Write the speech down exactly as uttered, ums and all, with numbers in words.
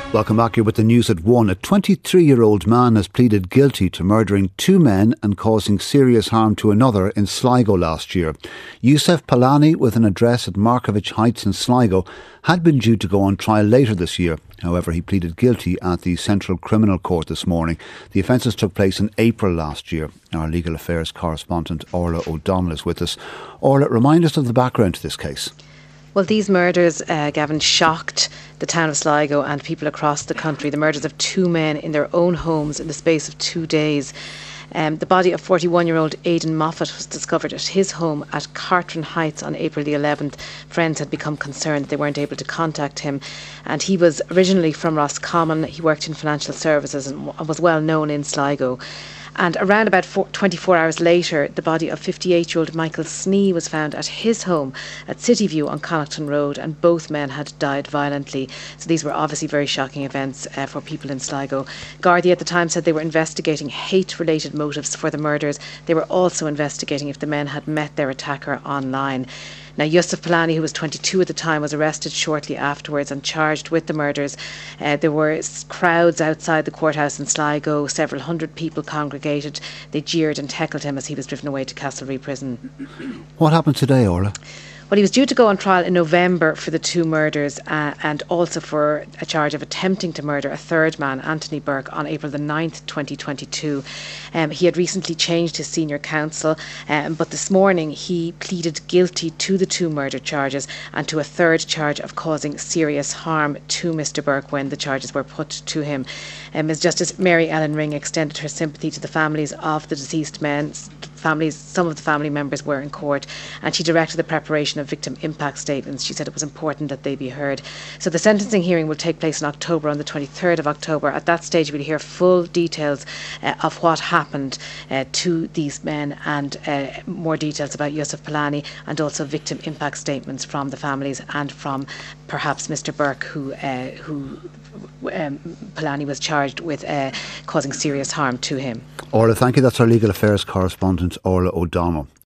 Welcome back here with the news at one. A twenty-three-year-old man has pleaded guilty to murdering two men and causing serious harm to another in Sligo last year. Yousef Palani, with an address at Markievicz Heights in Sligo, had been due to go on trial later this year. However, he pleaded guilty at the Central Criminal Court this morning. The offences took place in April last year. Our legal affairs correspondent Orla O'Donnell is with us. Orla, remind us of the background to this case. Well, these murders, uh, Gavin, shocked the town of Sligo and people across the country. The murders of two men in their own homes in the space of two days. Um, the body of forty-one-year-old Aidan Moffat was discovered at his home at Cartron Heights on April the eleventh. Friends had become concerned they weren't able to contact him, and he was originally from Roscommon. He worked in financial services and was well known in Sligo. And around about four, twenty-four hours later, the body of fifty-eight-year-old Michael Snee was found at his home at Cityview on Connaughton Road, and both men had died violently. So these were obviously very shocking events uh, for people in Sligo. Gardaí at the time said they were investigating hate-related motives for the murders. They were also investigating if the men had met their attacker online. Now, Yousef Palani, who was twenty-two at the time, was arrested shortly afterwards and charged with the murders. Uh, there were crowds outside the courthouse in Sligo. Several hundred people congregated. They jeered and heckled him as he was driven away to Castlereagh Prison. What happened today, Orla? Well, he was due to go on trial in November for the two murders uh, and also for a charge of attempting to murder a third man, Anthony Burke, on April the ninth, twenty twenty-two. Um, he had recently changed his senior counsel, um, but this morning he pleaded guilty to the two murder charges and to a third charge of causing serious harm to Mister Burke when the charges were put to him. Um, as Justice Mary Ellen Ring extended her sympathy to the families of the deceased men. Families, some of the family members were in court, and she directed the preparation of victim impact statements. She said it was important that they be heard. So the sentencing hearing will take place in October, on the twenty-third of October. At that stage, we'll hear full details uh, of what happened uh, to these men, and uh, more details about Yousef Palani, and also victim impact statements from the families and from perhaps Mister Burke, who uh, who um, Palani was charged with uh, causing serious harm to him. Orla, thank you. That's our legal affairs correspondent, Orla O'Donnell.